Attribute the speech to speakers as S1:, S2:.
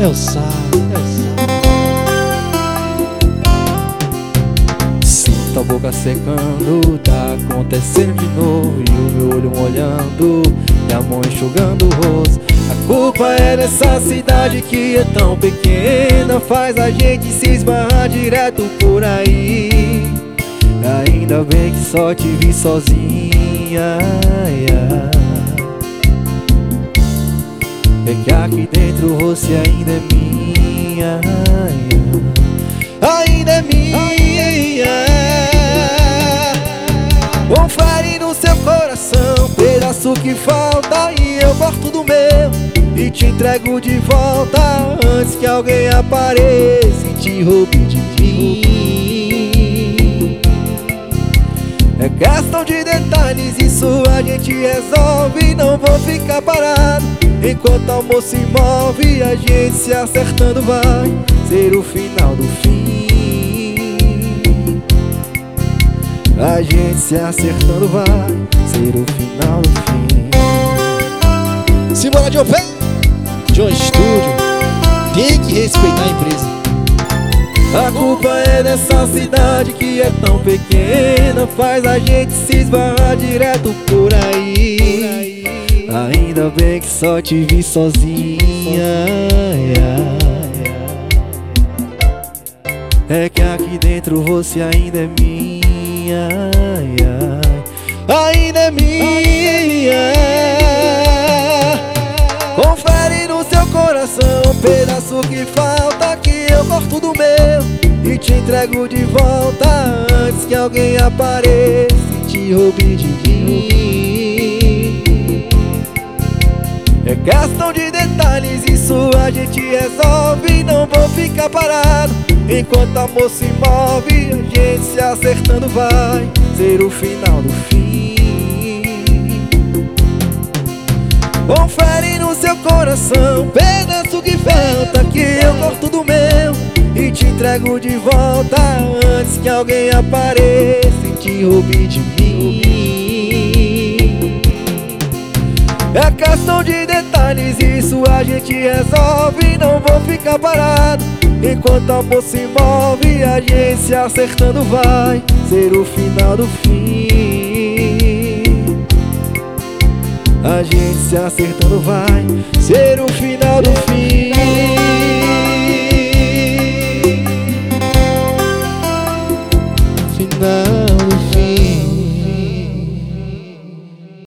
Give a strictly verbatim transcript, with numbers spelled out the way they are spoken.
S1: É o sal, é o sal.
S2: Sinto a boca secando, tá acontecendo de novo. E o meu olho molhando, e a mão enxugando o rosto. A culpa é dessa cidade que é tão pequena, faz a gente se esbarrar direto por aí. Ainda bem que só te vi sozinha. É que aqui dentro você ainda é minha. Ainda é minha. Confere no seu coração, pedaço que falta, e eu corto do meu e te entrego de volta, antes que alguém apareça e te roube de mim. É questão de detalhes, isso a gente resolve. Não vou ficar parado enquanto o amor se move. A gente se acertando vai ser o final do fim. A gente se acertando vai ser o final do fim.
S1: Simbora, John Pé, John Studio. Tem que respeitar a empresa.
S2: A culpa é dessa cidade que é tão pequena, faz a gente se esbarrar direto por aí. Ainda bem que só te vi sozinha. É que aqui dentro você ainda é minha. Ainda é minha. Confere no seu coração, pedaço que falta, que eu corto do meu e te entrego de volta, antes que alguém apareça e te roube de mim. É questão de detalhes, isso a gente resolve. Não vou ficar parado enquanto o amor se move. A gente se acertando vai ser o final do fim. Confere no seu coração, pedaço que falta, que eu corto do meu e te entrego de volta, antes que alguém apareça e te roube de mim. É questão de detalhes, isso a gente resolve. Não vou ficar parado enquanto o amor se move. A gente se acertando vai ser o final do fim. A gente se acertando vai ser o final do fim.